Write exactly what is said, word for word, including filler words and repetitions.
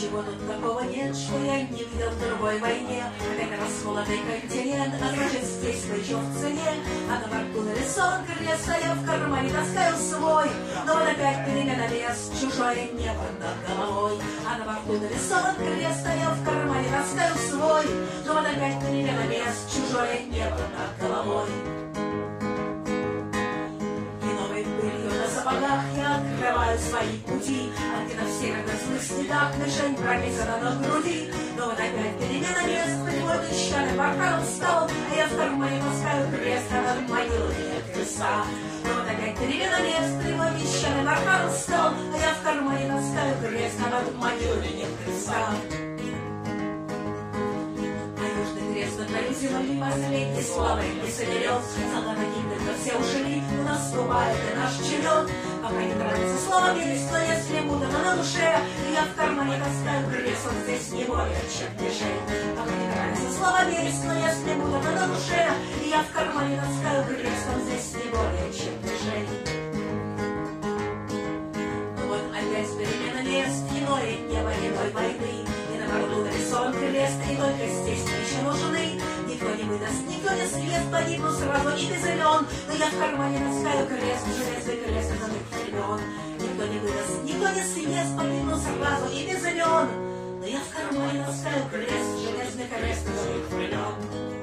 Ничего тут такого нет, что я не видел в другой войне. Опять расколотый континент, а значит здесь плечо в цене. А на борту нарисован крест, а я в кармане таскаю свой. Но вот опять перемена мест, чужое небо над головой. А на борту нарисован крест, а я в кармане таскаю свой. Но вот опять перемена мест, чужое небо над головой. В сапогах я открываю свои пути, а где-то в северных злых снегах мишень пронизана на груди. Но вот опять перемена мест, прибой песчаным барханом стал, а я в кармане таскаю крест, а над могилой нет креста. Но вот опять перемена мест, прибой песчаным барханом стал, а я в кармане таскаю крест, а над могилой нет креста. На краю земли последней славой не соберет. Солдаты гибнут, все ушли, но наступает и наш черед. Пока не нравится слово «месть», но если муторно на душе, я в кармане таскаю крест, он здесь не более чем мишень. Пока не нравится слово «месть», но если муторно на душе, я в кармане таскаю крест, он здесь не более чем мишень. Вот опять перемена мест, иное небо, иной войны. Нарисован крест, и только здесь еще нужны. Никто не выдаст, никто не съест, погибну сразу и без имен. Но я в кармане таскаю крест, железный крест из иных времен. Никто не выдаст, никто не съест, погибну сразу и без имен. Но я в кармане таскаю крест, железный крест из иных времен.